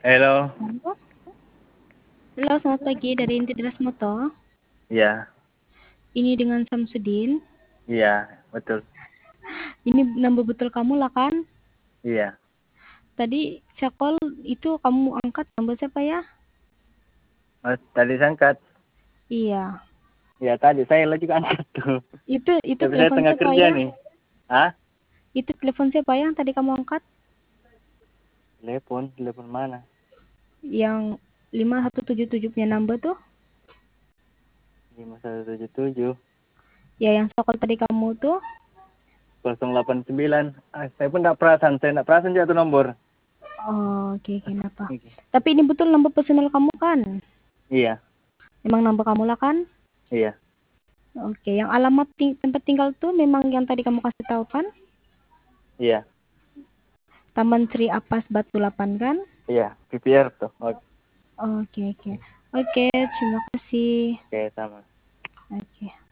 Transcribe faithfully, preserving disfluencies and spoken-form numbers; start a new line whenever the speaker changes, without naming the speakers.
Halo.
Halo. Halo, selamat pagi dari Intidas Moto.
Iya.
Ini dengan Samsudin.
Iya, betul.
Ini number betul kamu lah kan?
Iya.
Tadi saya call itu kamu angkat number siapa ya?
Mas, tadi sangkat.
Iya.
Ya tadi saya lo juga angkat tuh.
Itu itu
Tapi saya
telepon
tengah
siapa
kerja
ya?
nih. Hah?
Itu telepon siapa yang tadi kamu angkat?
Telepon, telepon mana?
Yang lima satu tujuh tujuh punya number tuh?
lima satu tujuh tujuh.
Ya, yang saya call tadi kamu tuh?
nol delapan sembilan. Ah, saya pun enggak perasan, saya enggak perasan jatuh nomor.
Oh, oke, okay, kenapa?
Okay.
Tapi ini betul nomor personal kamu kan?
Iya.
Memang number kamu lah kan?
Iya.
Oke, yang alamat ting tempat tinggal tuh memang yang tadi kamu kasih tahu kan?
Iya.
Taman Sri Apas Batu delapan kan?
Iya, P P R tuh. Oke.
Oke, oke. Oke, terima kasih.
Oke, sama.
Oke.